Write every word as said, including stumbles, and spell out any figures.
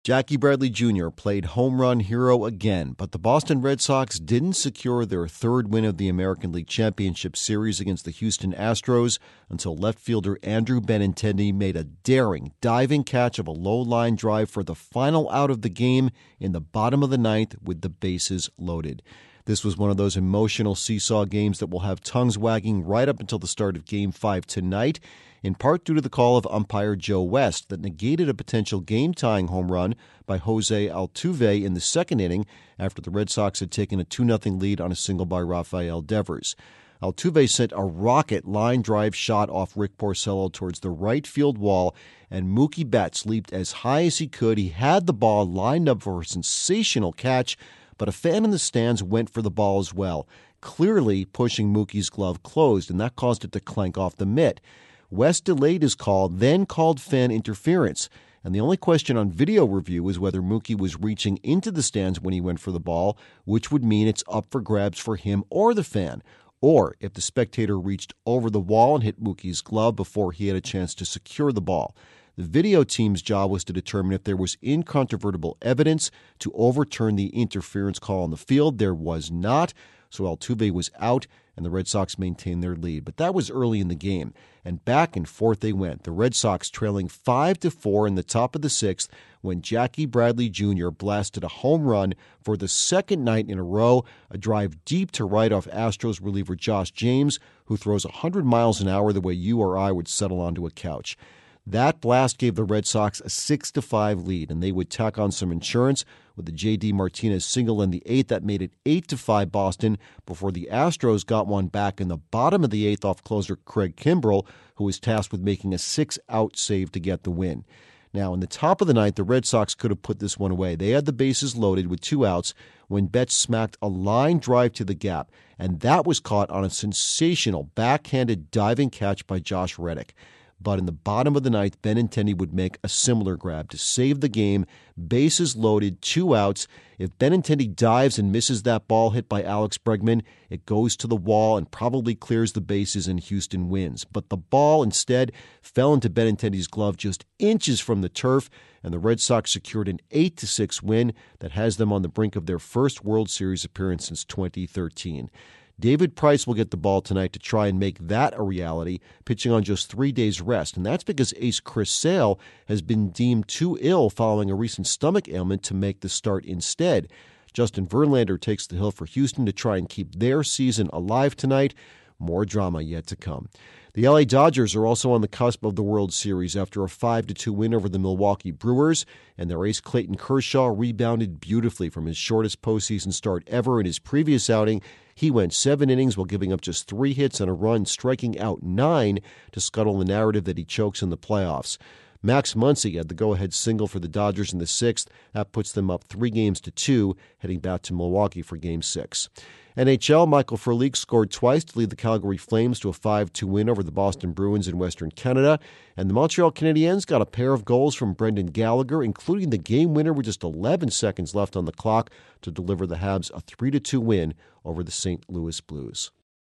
Jackie Bradley Junior played home run hero again, but the Boston Red Sox didn't secure their third win of the American League Championship Series against the Houston Astros until left fielder Andrew Benintendi made a daring, diving catch of a low-line drive for the final out of the game in the bottom of the ninth with the bases loaded. This was one of those emotional seesaw games that will have tongues wagging right up until the start of Game five tonight, in part due to the call of umpire Joe West that negated a potential game-tying home run by Jose Altuve in the second inning after the Red Sox had taken a two nothing lead on a single by Rafael Devers. Altuve sent a rocket line drive shot off Rick Porcello towards the right field wall, and Mookie Betts leaped as high as he could. He had the ball lined up for a sensational catch, but a fan in the stands went for the ball as well, clearly pushing Mookie's glove closed, and that caused it to clank off the mitt. West delayed his call, then called fan interference, and the only question on video review is whether Mookie was reaching into the stands when he went for the ball, which would mean it's up for grabs for him or the fan, or if the spectator reached over the wall and hit Mookie's glove before he had a chance to secure the ball. The video team's job was to determine if there was incontrovertible evidence to overturn the interference call on the field. There was not, so Altuve was out, and the Red Sox maintained their lead. But that was early in the game, and back and forth they went. The Red Sox trailing five to four in the top of the sixth when Jackie Bradley Junior blasted a home run for the second night in a row, a drive deep to right off Astros reliever Josh James, who throws one hundred miles an hour the way you or I would settle onto a couch. That blast gave the Red Sox a six to five lead, and they would tack on some insurance with the J D Martinez single in the eighth. That made it eight to five Boston before the Astros got one back in the bottom of the eighth off closer Craig Kimbrell, who was tasked with making a six-out save to get the win. Now, in the top of the ninth, the Red Sox could have put this one away. They had the bases loaded with two outs when Betts smacked a line drive to the gap, and that was caught on a sensational backhanded diving catch by Josh Reddick. But in the bottom of the ninth, Benintendi would make a similar grab to save the game. Bases loaded, two outs. If Benintendi dives and misses that ball hit by Alex Bregman, it goes to the wall and probably clears the bases and Houston wins. But the ball instead fell into Benintendi's glove just inches from the turf, and the Red Sox secured an eight to six win that has them on the brink of their first World Series appearance since twenty thirteen. David Price will get the ball tonight to try and make that a reality, pitching on just three days' rest. And that's because ace Chris Sale has been deemed too ill following a recent stomach ailment to make the start instead. Justin Verlander takes the hill for Houston to try and keep their season alive tonight. More drama yet to come. The L A Dodgers are also on the cusp of the World Series after a five to two win over the Milwaukee Brewers, and their ace Clayton Kershaw rebounded beautifully from his shortest postseason start ever in his previous outing. He went seven innings while giving up just three hits and a run, striking out nine to scuttle the narrative that he chokes in the playoffs. Max Muncy had the go-ahead single for the Dodgers in the sixth. That puts them up three games to two, heading back to Milwaukee for Game six. N H L, Michael Furlick scored twice to lead the Calgary Flames to a five two win over the Boston Bruins in Western Canada. And the Montreal Canadiens got a pair of goals from Brendan Gallagher, including the game winner with just eleven seconds left on the clock to deliver the Habs a three to two win over the Saint Louis Blues.